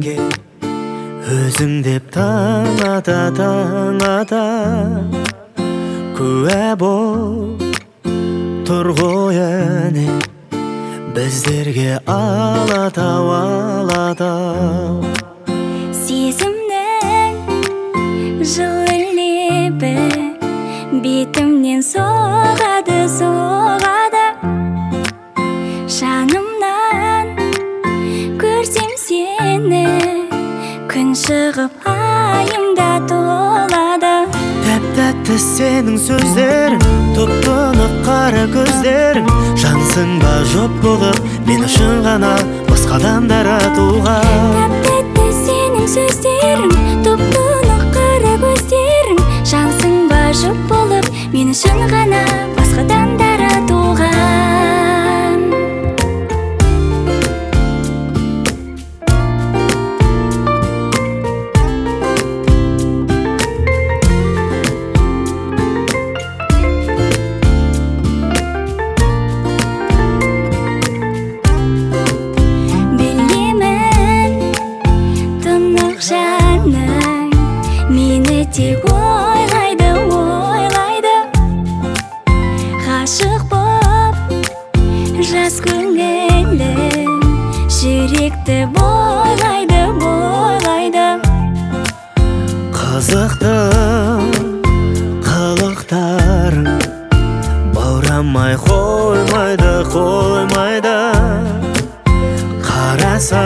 менге өзің деп таңата күә бол тұрғой әне біздерге алатау сезімнің жылы лебі бетімнен соғады жанымнан көрсем сені күн шығып айымда толады. тәп-тәтті сенің сөздерің, топ-тұнық қара көздерің, жансың ба жоқ болып мен үшін ғана басқадан таратуған. Тәп-тәтті сенің сөздерің, топ-тұнық қара көздерің, жансың ба жоқ болып мен үшін ғана басқадан таратуған. Мені тек ойлайды ғашық боп жас көңілім жүректі бойлайды қызықты қылықтарың баурамай қоймайды қараса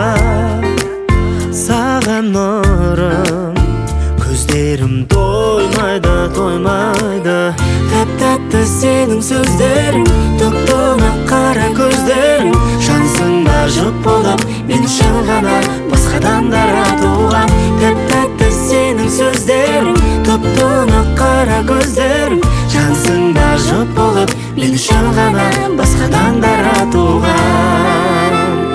саған нұрым көздерім тоймайды тәп-тәтті сенің сөздерің, топ-тұнық қара көздерің, жансың ба жоқ болып мен үшін ғана басқадан таратуған. Тәп-тәтті сенің сөздерің, топ-тұнық қара көздерің, жансың ба жоқ болып мен үшін ғана басқадан таратуған.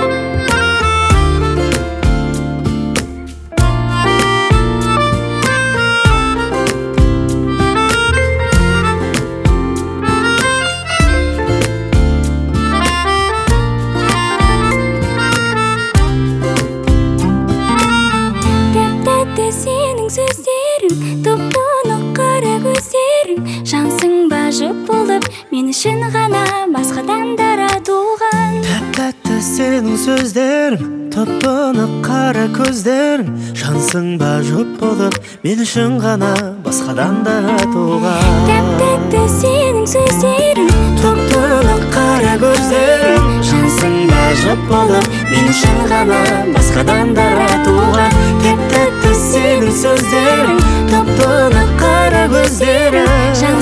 Сенің сөздерің, топ-тұнық қара көздерің, жансың ба жоқ болып мен үшін ғана басқадан таратуған. Тәп-тәтті сенің сөздерің, топ-тұнық қара көздерің, жансың ба жоқ болып мен үшін ғана басқадан таратуған. Тәп-тәтті сенің сөздерің, топ-тұнық қара көздерің, жансың ба жоқ болып мен үшін ғана басқадан таратуған. Тәп-тәтті сенің сөздерің, топ-тұнық қара көздерің,